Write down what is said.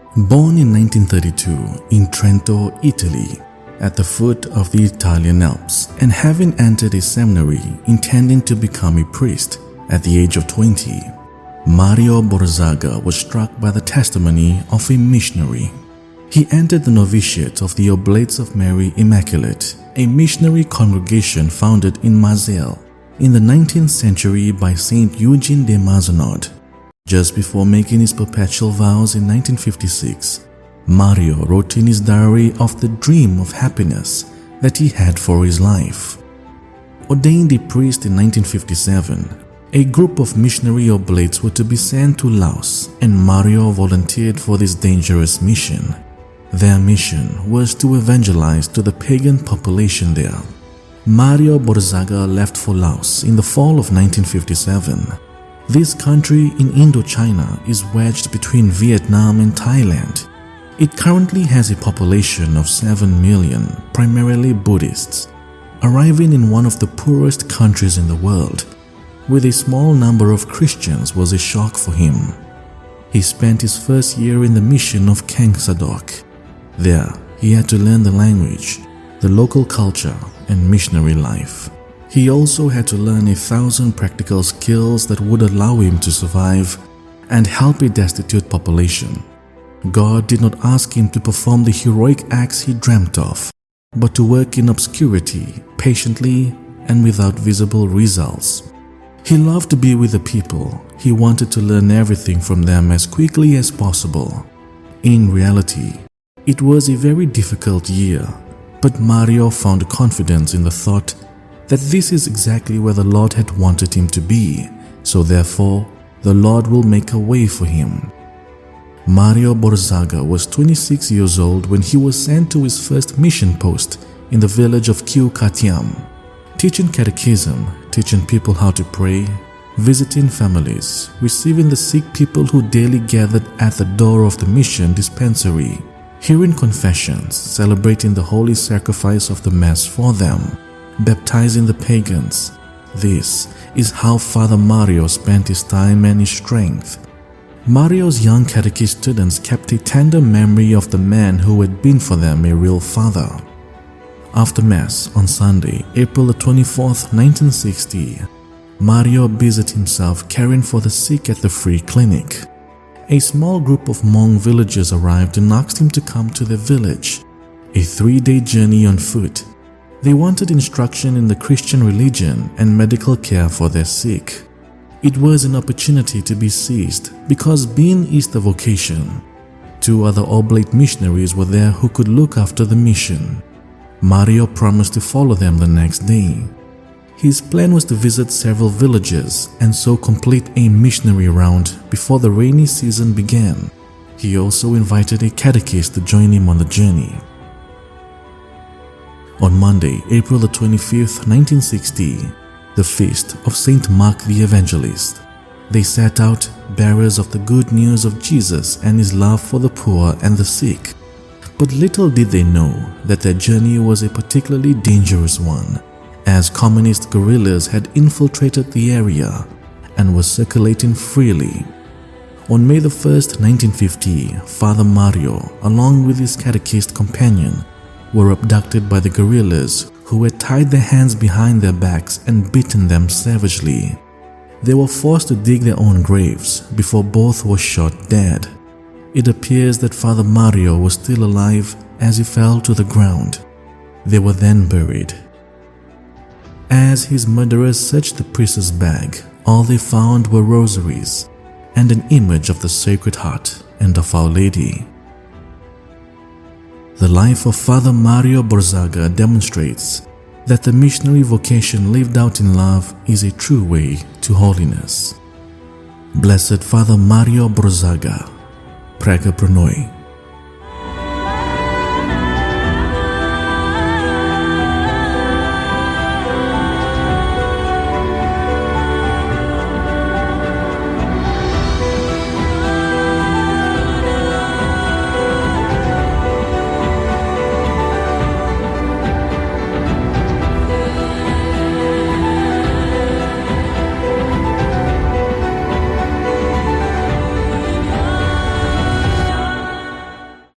Born in 1932 in Trento, Italy, at the foot of the Italian Alps, and having entered a seminary intending to become a priest at the age of 20, Mario Borzaga was struck by the testimony of a missionary. He entered the novitiate of the Oblates of Mary Immaculate, a missionary congregation founded in Marseille in the 19th century by Saint Eugene de Mazenod. Just before making his perpetual vows in 1956, Mario wrote in his diary of the dream of happiness that he had for his life. Ordained a priest in 1957, a group of missionary oblates were to be sent to Laos, and Mario volunteered for this dangerous mission. Their mission was to evangelize to the pagan population there. Mario Borzaga left for Laos in the fall of 1957. This country in Indochina is wedged between Vietnam and Thailand. It currently has a population of 7 million, primarily Buddhists. Arriving in one of the poorest countries in the world, with a small number of Christians, was a shock for him. He spent his first year in the mission of Keng Sadok. There, he had to learn the language, the local culture, and missionary life. He also had to learn 1,000 practical skills that would allow him to survive and help a destitute population. God did not ask him to perform the heroic acts he dreamt of, but to work in obscurity, patiently, and without visible results. He loved to be with the people. He wanted to learn everything from them as quickly as possible. In reality, it was a very difficult year, but Mario found confidence in the thought that this is exactly where the Lord had wanted him to be, so therefore the Lord will make a way for him. Mario Borzaga was 26 years old when he was sent to his first mission post in the village of Kiu Katiam, teaching catechism, teaching people how to pray, visiting families, receiving the sick people who daily gathered at the door of the mission dispensary, hearing confessions, celebrating the holy sacrifice of the Mass for them, baptizing the pagans. This is how Father Mario spent his time and his strength. Mario's young catechist students kept a tender memory of the man who had been for them a real father. After Mass on Sunday, April 24th, 1960, Mario busied himself caring for the sick at the free clinic. A small group of Hmong villagers arrived and asked him to come to their village, a 3-day journey on foot. They wanted instruction in the Christian religion and medical care for their sick. It was an opportunity to be seized because, being Easter vocation, 2 other oblate missionaries were there who could look after the mission. Mario promised to follow them the next day. His plan was to visit several villages and so complete a missionary round before the rainy season began. He also invited a catechist to join him on the journey. On Monday, April 25th, 1960, the feast of Saint Mark the Evangelist, they set out bearers of the good news of Jesus and his love for the poor and the sick. But little did they know that their journey was a particularly dangerous one, as communist guerrillas had infiltrated the area and were circulating freely. On May 1st, 1950, Father Mario, along with his catechist companion, were abducted by the guerrillas who had tied their hands behind their backs and beaten them savagely. They were forced to dig their own graves before both were shot dead. It appears that Father Mario was still alive as he fell to the ground. They were then buried. As his murderers searched the priest's bag, all they found were rosaries and an image of the Sacred Heart and of Our Lady. The life of Father Mario Borzaga demonstrates that the missionary vocation lived out in love is a true way to holiness. Blessed Father Mario Borzaga, Prega Pranoi.